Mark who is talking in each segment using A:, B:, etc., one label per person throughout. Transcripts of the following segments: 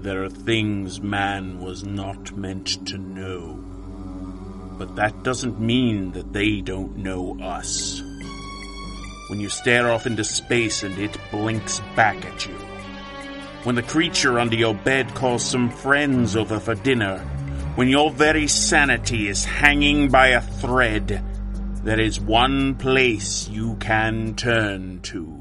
A: There are things man was not meant to know. But that doesn't mean that they don't know us. When you stare off into space and it blinks back at you. When the creature under your bed calls some friends over for dinner. When your very sanity is hanging by a thread. There is one place you can turn to.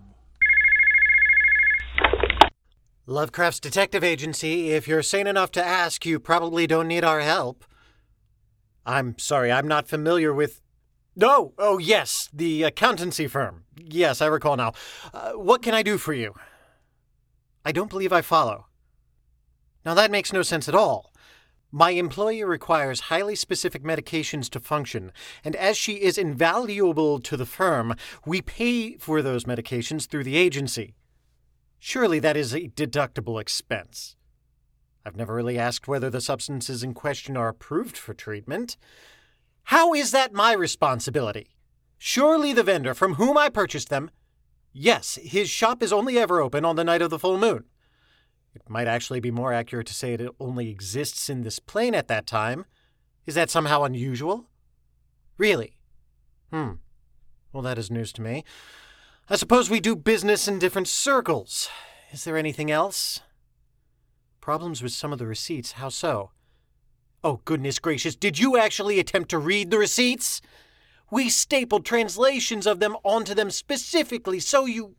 B: Lovecraft's Detective Agency. If you're sane enough to ask, you probably don't need our help. I'm sorry, I'm not familiar with... No! Oh, yes, the accountancy firm. Yes, I recall now. What can I do for you? I don't believe I follow. Now, that makes no sense at all. My employee requires highly specific medications to function, and as she is invaluable to the firm, we pay for those medications through the agency. Surely that is a deductible expense. I've never really asked whether the substances in question are approved for treatment. How is that my responsibility? Surely the vendor from whom I purchased them... Yes, his shop is only ever open on the night of the full moon. It might actually be more accurate to say it only exists in this plane at that time. Is that somehow unusual? Really? Well, that is news to me. I suppose we do business in different circles. Is there anything else? Problems with some of the receipts, how so? Oh, goodness gracious, did you actually attempt to read the receipts? We stapled translations of them onto them specifically so you...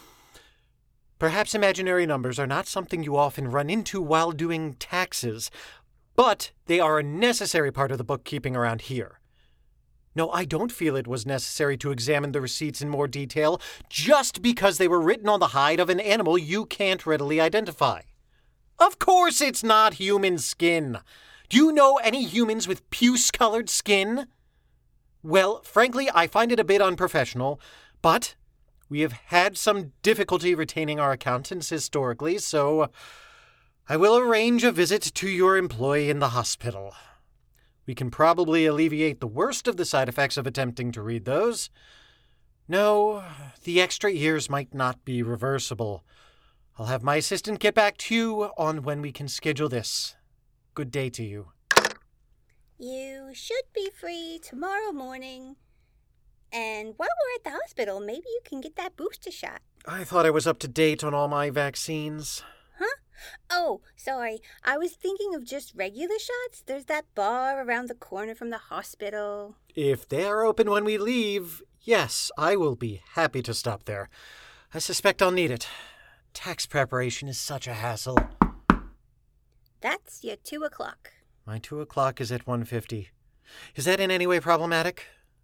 B: Perhaps imaginary numbers are not something you often run into while doing taxes, but they are a necessary part of the bookkeeping around here. No, I don't feel it was necessary to examine the receipts in more detail just because they were written on the hide of an animal you can't readily identify. Of course it's not human skin. Do you know any humans with puce-colored skin? Well, frankly, I find it a bit unprofessional, but we have had some difficulty retaining our accountants historically, so I will arrange a visit to your employee in the hospital. We can probably alleviate the worst of the side effects of attempting to read those. No, the extra years might not be reversible. I'll have my assistant get back to you on when we can schedule this. Good day to you.
C: You should be free tomorrow morning. And while we're at the hospital, maybe you can get that booster shot.
B: I thought I was up to date on all my vaccines.
C: Huh? Oh, sorry. I was thinking of just regular shots. There's that bar around the corner from the hospital.
B: If they're open when we leave, yes, I will be happy to stop there. I suspect I'll need it. Tax preparation is such a hassle.
C: That's your 2 o'clock.
B: My 2 o'clock is at 1:50. Is that in any way problematic?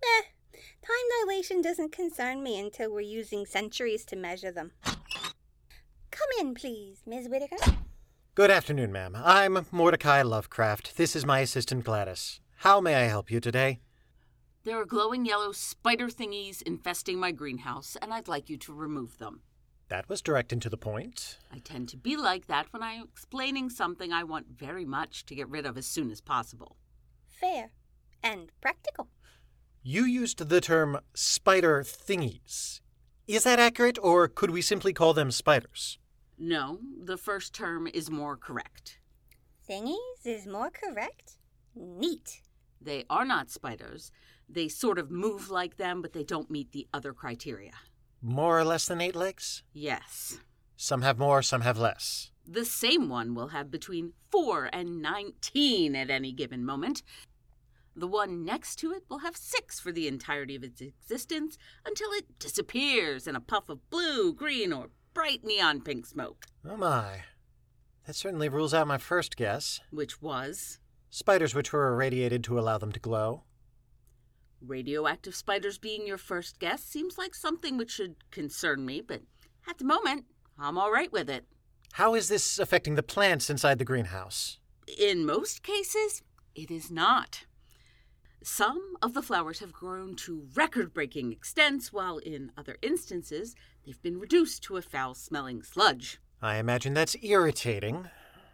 C: Time dilation doesn't concern me until we're using centuries to measure them. Come in, please, Ms. Whittaker.
B: Good afternoon, ma'am. I'm Mordecai Lovecraft. This is my assistant, Gladys. How may I help you today?
D: There are glowing yellow spider thingies infesting my greenhouse, and I'd like you to remove them.
B: That was direct and to the point.
D: I tend to be like that when I'm explaining something I want very much to get rid of as soon as possible.
C: Fair and practical.
B: You used the term spider thingies. Is that accurate, or could we simply call them spiders?
D: No, the first term is more correct.
C: Thingies is more correct? Neat.
D: They are not spiders. They sort of move like them, but they don't meet the other criteria.
B: More or less than 8 legs?
D: Yes.
B: Some have more, some have less.
D: The same one will have between 4 and 19 at any given moment. The one next to it will have 6 for the entirety of its existence until it disappears in a puff of blue, green, or bright neon pink smoke.
B: Oh my. That certainly rules out my first guess.
D: Which was?
B: Spiders which were irradiated to allow them to glow.
D: Radioactive spiders being your first guess seems like something which should concern me, but at the moment, I'm all right with it.
B: How is this affecting the plants inside the greenhouse?
D: In most cases, it is not. Some of the flowers have grown to record-breaking extents, while in other instances, they've been reduced to a foul-smelling sludge.
B: I imagine that's irritating.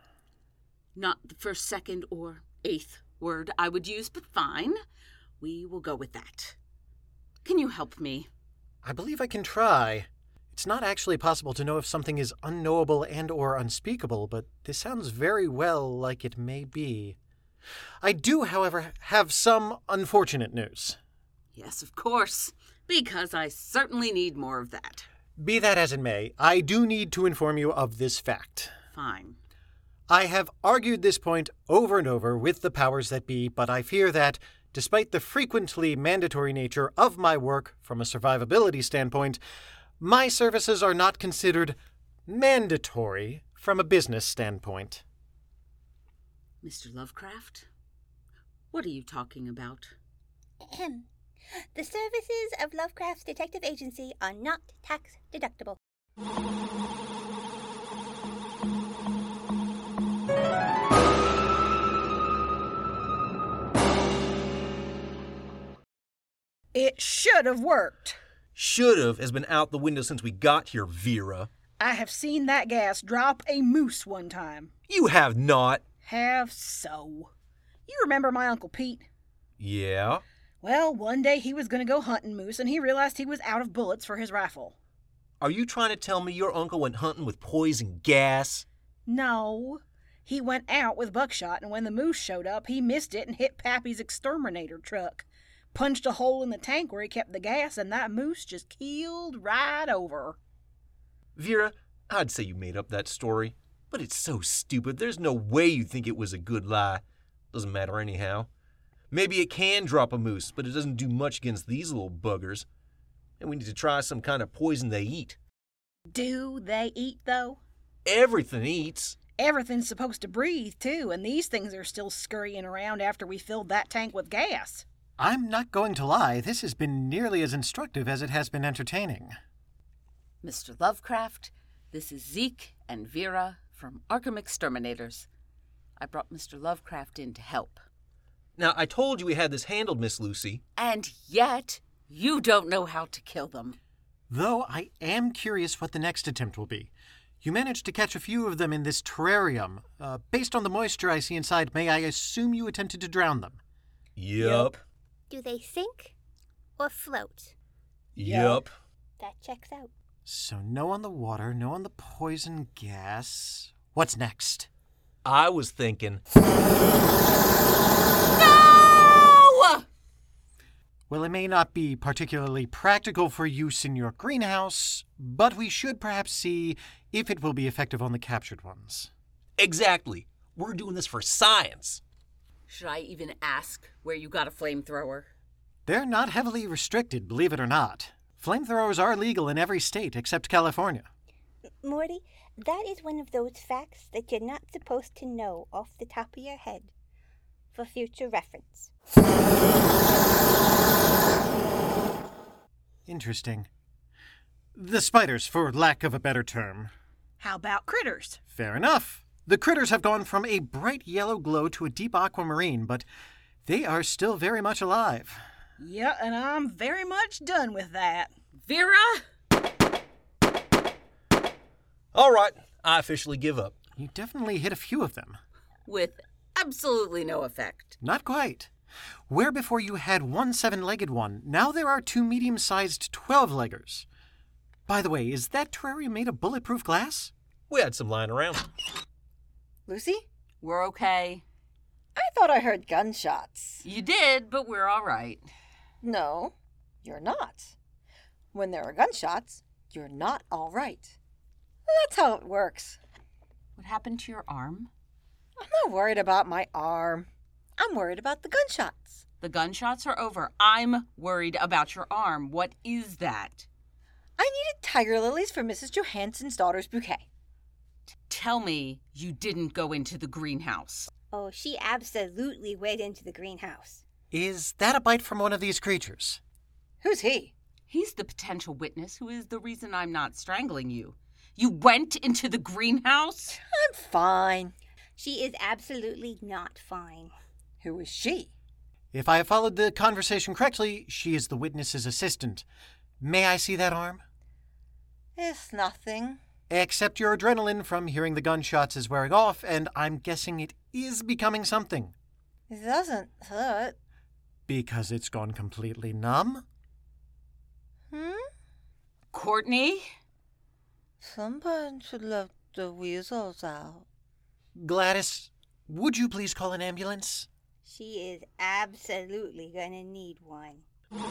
D: Not the first, second, or 8th word I would use, but fine. We will go with that. Can you help me?
B: I believe I can try. It It's not actually possible to know if something is unknowable and or unspeakable, but this sounds very well like it may be. I do, however, have some unfortunate news.
D: Yes, of course, because I certainly need more of that.
B: Be that as it may, I do need to inform you of this fact.
D: Fine.
B: I have argued this point over and over with the powers that be, but I fear that, despite the frequently mandatory nature of my work from a survivability standpoint, my services are not considered mandatory from a business standpoint.
D: Mr. Lovecraft? What are you talking about?
C: Ahem. The services of Lovecraft's detective agency are not tax deductible.
E: It should have worked.
F: Should've has been out the window since we got here, Vera.
E: I have seen that gas drop a moose one time.
F: You have not.
E: Have so. You remember my Uncle Pete?
F: Yeah?
E: Well, one day he was going to go hunting moose and he realized he was out of bullets for his rifle.
F: Are you trying to tell me your uncle went hunting with poison gas?
E: No. He went out with buckshot, and when the moose showed up, he missed it and hit Pappy's exterminator truck. Punched a hole in the tank where he kept the gas, and that moose just keeled right over.
F: Vera, I'd say you made up that story. But it's so stupid, there's no way you think it was a good lie. Doesn't matter anyhow. Maybe it can drop a moose, but it doesn't do much against these little buggers. And we need to try some kind of poison they eat.
E: Do they eat, though?
F: Everything eats.
E: Everything's supposed to breathe, too, and these things are still scurrying around after we filled that tank with gas.
B: I'm not going to lie, this has been nearly as instructive as it has been entertaining.
D: Mr. Lovecraft, this is Zeke and Vera from Arkham Exterminators. I brought Mr. Lovecraft in to help.
F: Now, I told you we had this handled, Miss Lucy.
D: And yet, you don't know how to kill them.
B: Though I am curious what the next attempt will be. You managed to catch a few of them in this terrarium. Based on the moisture I see inside, may I assume you attempted to drown them?
F: Yup.
C: Do they sink or float?
F: Yup.
C: That checks out.
B: So no on the water, no on the poison gas. What's next?
F: I was thinking...
D: No!
B: Well, it may not be particularly practical for use in your greenhouse, but we should perhaps see if it will be effective on the captured ones.
F: Exactly. We're doing this for science.
D: Should I even ask where you got a flamethrower?
B: They're not heavily restricted, believe it or not. Flamethrowers are legal in every state except California.
C: Morty, that is one of those facts that you're not supposed to know off the top of your head. For future reference.
B: Interesting. The spiders, for lack of a better term.
E: How about critters?
B: Fair enough. The critters have gone from a bright yellow glow to a deep aquamarine, but they are still very much alive.
E: Yeah, and I'm very much done with that.
D: Vera?
F: All right, I officially give up.
B: You definitely hit a few of them.
D: With absolutely no effect.
B: Not quite. Where before you had one 7-legged one, now there are 2 medium-sized 12-leggers. By the way, is that terrarium made of bulletproof glass?
F: We had some lying around.
G: Lucy?
D: We're okay.
G: I thought I heard gunshots.
D: You did, but we're all right.
G: No, you're not. When there are gunshots, you're not all right. That's how it works.
D: What happened to your arm?
G: I'm not worried about my arm. I'm worried about the gunshots.
D: The gunshots are over. I'm worried about your arm. What is that?
G: I needed tiger lilies for Mrs. Johansson's daughter's bouquet.
D: Tell me you didn't go into the greenhouse.
C: Oh, she absolutely went into the greenhouse.
B: Is that a bite from one of these creatures?
G: Who's he?
D: He's the potential witness who is the reason I'm not strangling you. You went into the greenhouse?
G: I'm fine.
C: She is absolutely not fine.
G: Who is she?
B: If I have followed the conversation correctly, she is the witness's assistant. May I see that arm?
G: It's nothing.
B: Except your adrenaline from hearing the gunshots is wearing off, and I'm guessing it is becoming something.
G: It doesn't hurt.
B: Because it's gone completely numb?
G: Hmm?
D: Courtney?
G: Someone should let the weasels out.
B: Gladys, would you please call an ambulance?
C: She is absolutely gonna need one.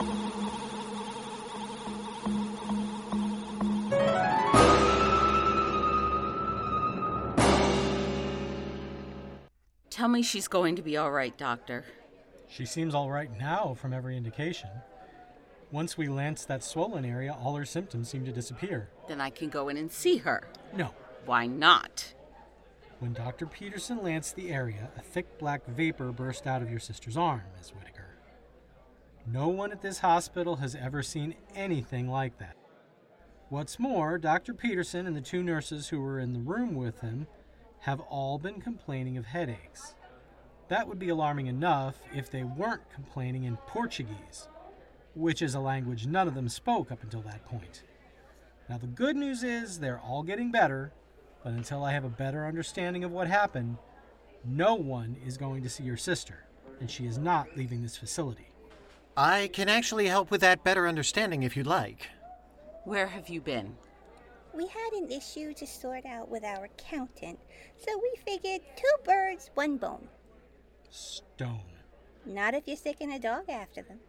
D: Tell me she's going to be all right, Doctor.
H: She seems all right now from every indication. Once we lanced that swollen area, all her symptoms seem to disappear.
D: Then I can go in and see her.
H: No.
D: Why not?
H: When Dr. Peterson lanced the area, a thick black vapor burst out of your sister's arm, Miss Whitaker. No one at this hospital has ever seen anything like that. What's more, Dr. Peterson and the 2 nurses who were in the room with him have all been complaining of headaches. That would be alarming enough if they weren't complaining in Portuguese, which is a language none of them spoke up until that point. Now the good news is they're all getting better, but until I have a better understanding of what happened, no one is going to see your sister, and she is not leaving this facility.
B: I can actually help with that better understanding if you'd like.
D: Where have you been?
C: We had an issue to sort out with our accountant, so we figured 2 birds, 1 bone.
H: Stone.
C: Not if you're sicking a dog after them.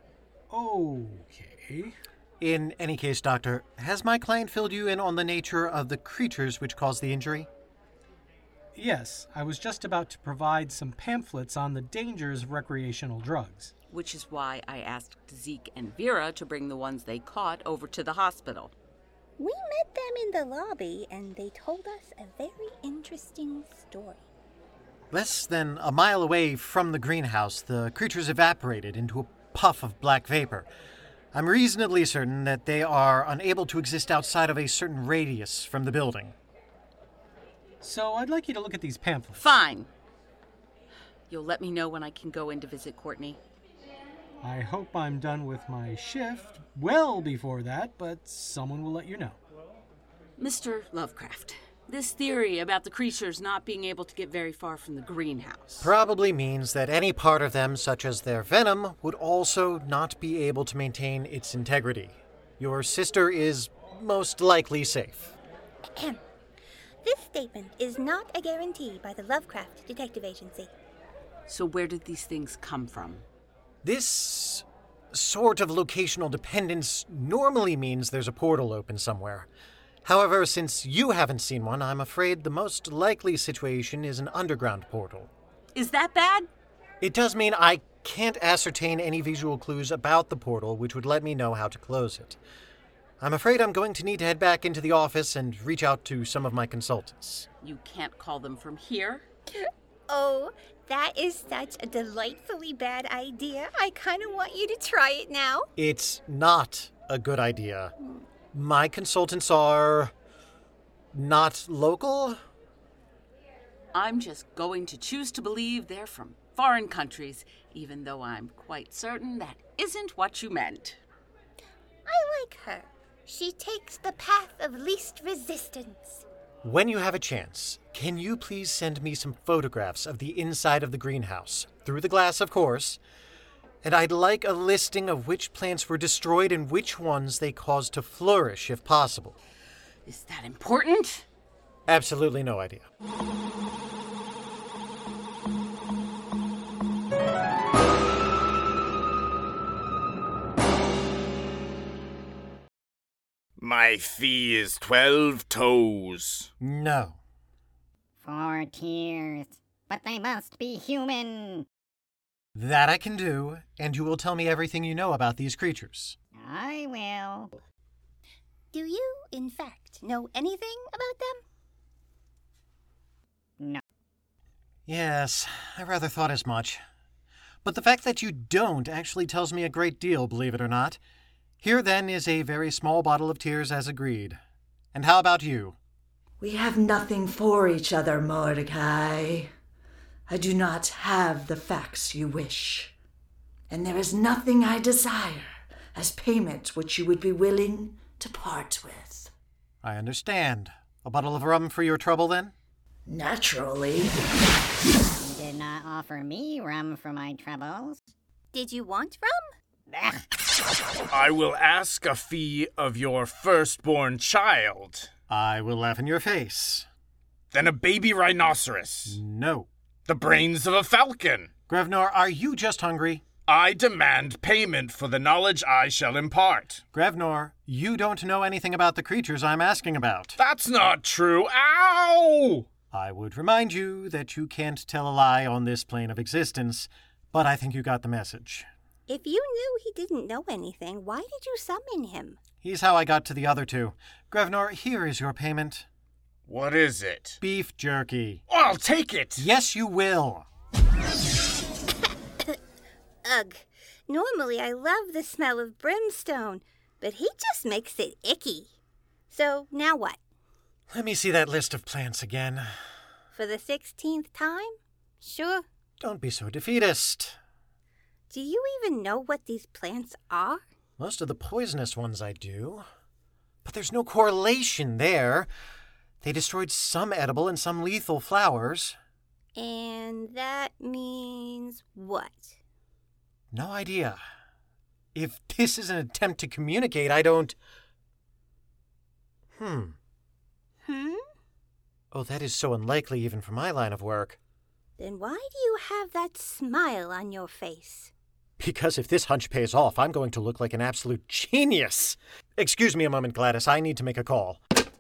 H: Okay.
B: In any case, Doctor, has my client filled you in on the nature of the creatures which caused the injury?
H: Yes, I was just about to provide some pamphlets on the dangers of recreational drugs.
D: Which is why I asked Zeke and Vera to bring the ones they caught over to the hospital.
C: We met them in the lobby, and they told us a very interesting story.
B: Less than a mile away from the greenhouse, the creatures evaporated into a puff of black vapor. I'm reasonably certain that they are unable to exist outside of a certain radius from the building.
H: So I'd like you to look at these pamphlets.
D: Fine. You'll let me know when I can go in to visit Courtney.
H: I hope I'm done with my shift well before that, but someone will let you know.
D: Mr. Lovecraft, this theory about the creatures not being able to get very far from the greenhouse.
B: Probably means that any part of them, such as their venom, would also not be able to maintain its integrity. Your sister is most likely safe.
C: This statement is not a guarantee by the Lovecraft Detective Agency.
D: So where did these things come from?
B: This sort of locational dependence normally means there's a portal open somewhere. However, since you haven't seen one, I'm afraid the most likely situation is an underground portal.
D: Is that bad?
B: It does mean I can't ascertain any visual clues about the portal which would let me know how to close it. I'm afraid I'm going to need to head back into the office and reach out to some of my consultants.
D: You can't call them from here?
C: Oh, that is such a delightfully bad idea. I kind of want you to try it now.
B: It's not a good idea. My consultants are not local?
D: I'm just going to choose to believe they're from foreign countries, even though I'm quite certain that isn't what you meant.
C: I like her. She takes the path of least resistance.
B: When you have a chance, can you please send me some photographs of the inside of the greenhouse? Through the glass, of course. And I'd like a listing of which plants were destroyed and which ones they caused to flourish, if possible.
D: Is that important?
B: Absolutely no idea.
I: My fee is 12 toes.
B: No.
J: 4 tears, but they must be human.
B: That I can do, and you will tell me everything you know about these creatures.
J: I will.
C: Do you, in fact, know anything about them?
J: No.
B: Yes, I rather thought as much. But the fact that you don't actually tells me a great deal, believe it or not. Here, then, is a very small bottle of tears as agreed. And how about you?
K: We have nothing for each other, Mordecai. I do not have the facts you wish. And there is nothing I desire as payment which you would be willing to part with.
B: I understand. A bottle of rum for your trouble, then?
K: Naturally.
J: You did not offer me rum for my troubles.
C: Did you want rum?
I: I will ask a fee of your firstborn child.
B: I will laugh in your face.
I: Then a baby rhinoceros.
B: No.
I: The brains of a falcon.
B: Grevnor, are you just hungry?
I: I demand payment for the knowledge I shall impart.
B: Grevnor, you don't know anything about the creatures I'm asking about.
I: That's not true. Ow!
B: I would remind you that you can't tell a lie on this plane of existence, but I think you got the message.
C: If you knew he didn't know anything, why did you summon him?
B: He's how I got to the other two. Grevnor, here is your payment.
I: What is it?
B: Beef jerky.
I: I'll take it!
B: Yes, you will.
C: Ugh. Normally I love the smell of brimstone, but he just makes it icky. So, now what?
B: Let me see that list of plants again.
C: For the 16th time? Sure.
B: Don't be so defeatist.
C: Do you even know what these plants are?
B: Most of the poisonous ones I do. But there's no correlation there. They destroyed some edible and some lethal flowers.
C: And that means what?
B: No idea. If this is an attempt to communicate, I don't... Oh, that is so unlikely even for my line of work.
C: Then why do you have that smile on your face?
B: Because if this hunch pays off, I'm going to look like an absolute genius. Excuse me a moment, Gladys. I need to make a call.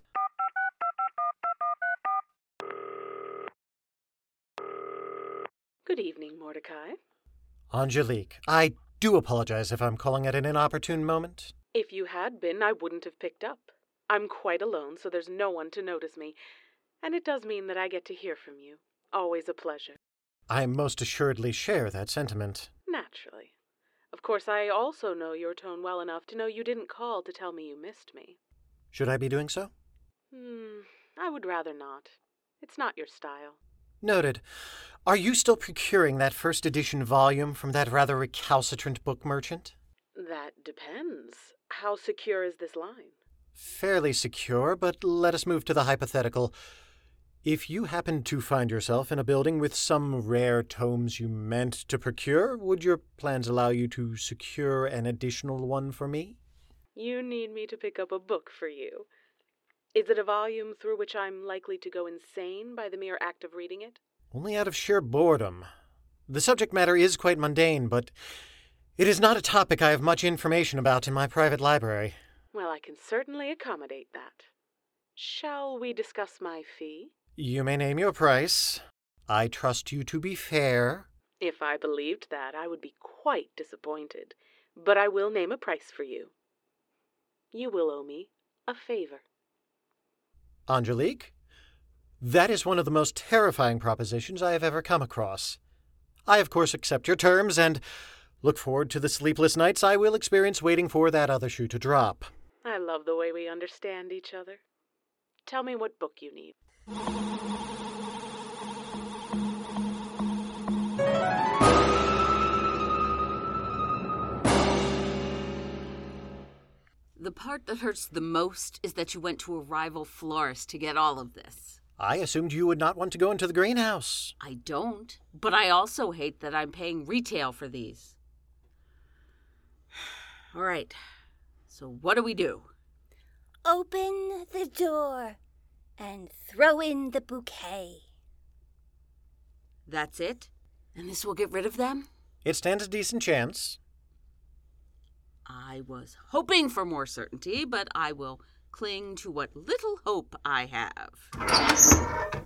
L: Good evening, Mordecai.
B: Angelique, I do apologize if I'm calling at an inopportune moment.
L: If you had been, I wouldn't have picked up. I'm quite alone, so there's no one to notice me. And it does mean that I get to hear from you. Always a pleasure.
B: I most assuredly share that sentiment.
L: Naturally. Of course, I also know your tone well enough to know you didn't call to tell me you missed me.
B: Should I be doing so?
L: I would rather not. It's not your style.
B: Noted. Are you still procuring that first edition volume from that rather recalcitrant book merchant?
L: That depends. How secure is this line?
B: Fairly secure, but let us move to the hypothetical. If you happened to find yourself in a building with some rare tomes you meant to procure, would your plans allow you to secure an additional one for me?
L: You need me to pick up a book for you. Is it a volume through which I'm likely to go insane by the mere act of reading it?
B: Only out of sheer boredom. The subject matter is quite mundane, but it is not a topic I have much information about in my private library.
L: Well, I can certainly accommodate that. Shall we discuss my fee?
B: You may name your price. I trust you to be fair.
L: If I believed that, I would be quite disappointed. But I will name a price for you. You will owe me a favor.
B: Angelique, that is one of the most terrifying propositions I have ever come across. I, of course, accept your terms and look forward to the sleepless nights I will experience waiting for that other shoe to drop.
L: I love the way we understand each other. Tell me what book you need.
D: The part that hurts the most is that you went to a rival florist to get all of this.
B: I assumed you would not want to go into the greenhouse.
D: I don't, but I also hate that I'm paying retail for these. All right, so what do we do?
C: Open the door and throw in the bouquet.
D: That's it? And this will get rid of them?
B: It stands a decent chance.
D: I was hoping for more certainty, but I will cling to what little hope I have.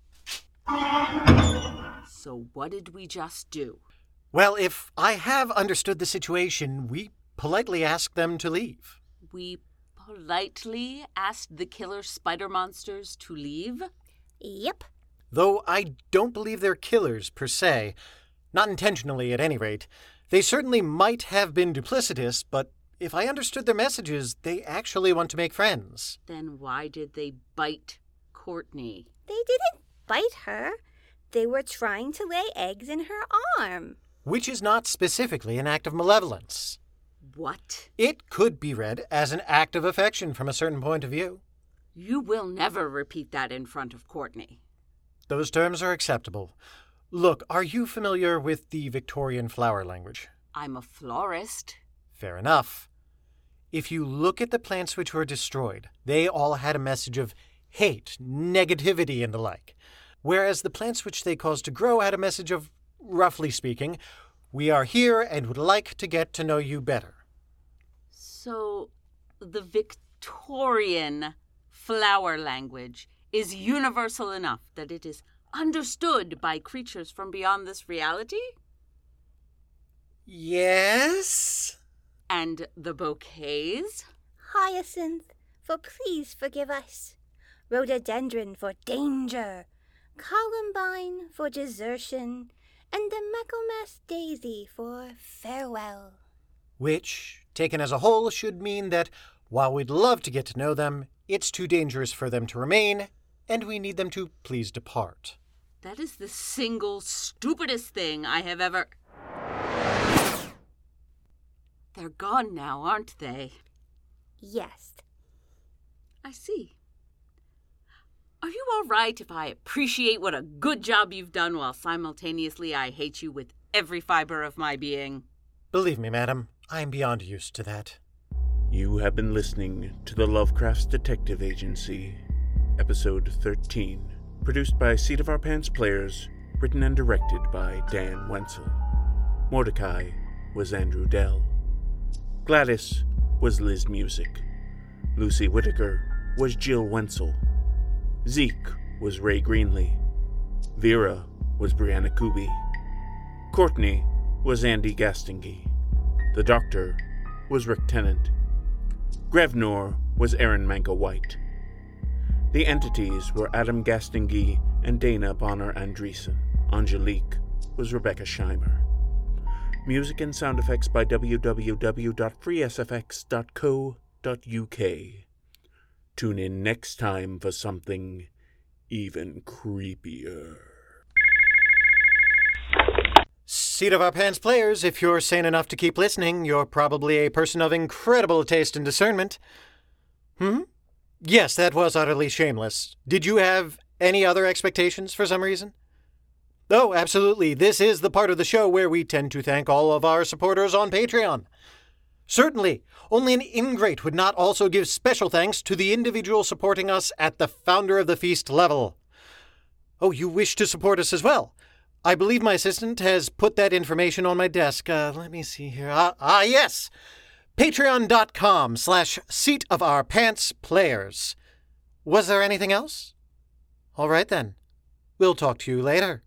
D: So what did we just do?
B: Well, if I have understood the situation, we politely asked them to leave.
D: We politely asked the killer spider monsters to leave?
C: Yep.
B: Though I don't believe they're killers, per se. Not intentionally, at any rate. They certainly might have been duplicitous, but if I understood their messages, they actually want to make friends.
D: Then why did they bite Courtney?
C: They didn't bite her. They were trying to lay eggs in her arm.
B: Which is not specifically an act of malevolence.
D: What?
B: It could be read as an act of affection from a certain point of view.
D: You will never repeat that in front of Courtney.
B: Those terms are acceptable. Look, are you familiar with the Victorian flower language?
D: I'm a florist.
B: Fair enough. if you look at the plants which were destroyed, they all had a message of hate, negativity, and the like. Whereas the plants which they caused to grow had a message of, roughly speaking, we are here and would like to get to know you better.
D: So, the Victorian flower language is universal enough that it is understood by creatures from beyond this reality?
B: Yes?
D: And the bouquets?
C: Hyacinth, for please forgive us. Rhododendron for danger. Columbine for desertion. And the Michaelmas daisy for farewell.
B: Which, taken as a whole, should mean that while we'd love to get to know them, it's too dangerous for them to remain, and we need them to please depart.
D: That is the single stupidest thing I have ever... They're gone now, aren't they?
C: Yes.
D: I see. Are you all right if I appreciate what a good job you've done while simultaneously I hate you with every fiber of my being?
B: Believe me, madam, I am beyond used to that.
A: You have been listening to the Lovecraft's Detective Agency, Episode 13, produced by Seat of Our Pants players, written and directed by Dan Wenzel. Mordecai was Andrew Dell. Gladys was Liz Music. Lucy Whitaker was Jill Wenzel. Zeke was Ray Greenlee. Vera was Brianna Kuby. Courtney was Andy Gastingy. The Doctor was Rick Tennant. Grevnor was Aaron Manka-White. The entities were Adam Gastingy and Dana Bonner Andreessen. Angelique was Rebecca Scheimer. Music and sound effects by www.freesfx.co.uk. Tune in next time for something even creepier.
B: Seat of Our Pants players, if you're sane enough to keep listening, you're probably a person of incredible taste and discernment. Yes, that was utterly shameless. Did you have any other expectations for some reason? Oh, absolutely. This is the part of the show where we tend to thank all of our supporters on Patreon. Certainly, only an ingrate would not also give special thanks to the individual supporting us at the Founder of the Feast level. Oh, you wish to support us as well? I believe my assistant has put that information on my desk. Let me see here. Yes! Patreon.com/seatofourpantsplayers. Was there anything else? All right then. We'll talk to you later.